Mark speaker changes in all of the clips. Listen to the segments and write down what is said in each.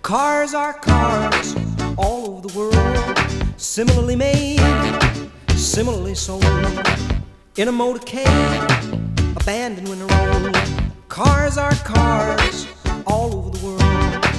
Speaker 1: Cars are cars all over the world, similarly made, similarly sold, in a motorcade, abandoned when they're old. Cars are cars all over the world.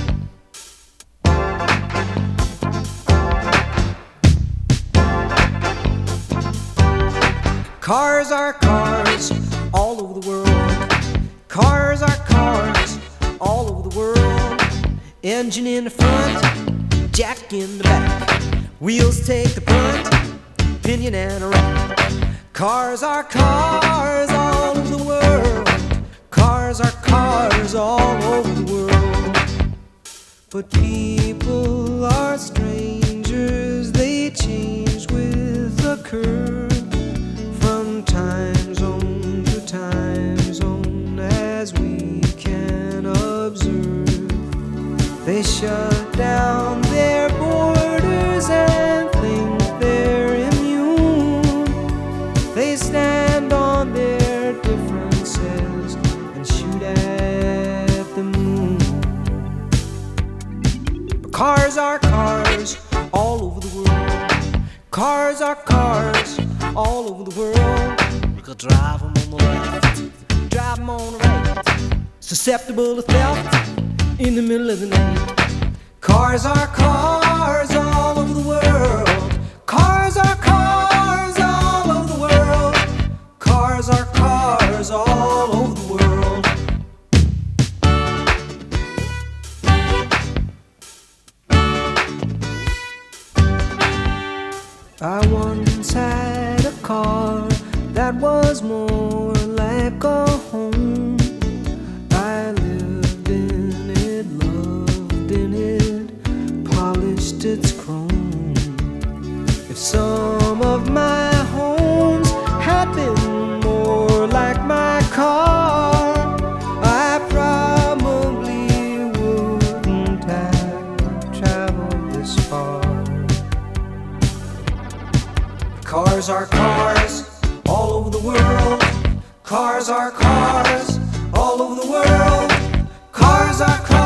Speaker 1: Cars are cars all over the world. Cars are cars all over the world. Engine in the front, jack in the back. Wheels take the brunt, pinion and a rack. Cars are cars all over the world. Cars are cars all over the world. But people are strangers, they change with the curve. From time zone to time zone, as we can observe, they shut down their borders and think they're immune. They stand on their differences and shoot at the moon. But cars are cars all over the world. Cars are cars all over the world. You could drive them on the left, drive them on the right, susceptible to theft in the middle of the night. Cars are cars all over the world. Cars are cars all over the world. Cars are cars all over the world. I once had a car that was more like a home. I lived in it, loved in it, polished its chrome. If some of my homes had been more like my car, I probably wouldn't have traveled this far. Cars are cars all over the world. Cars are cars all over the world. Cars are cars.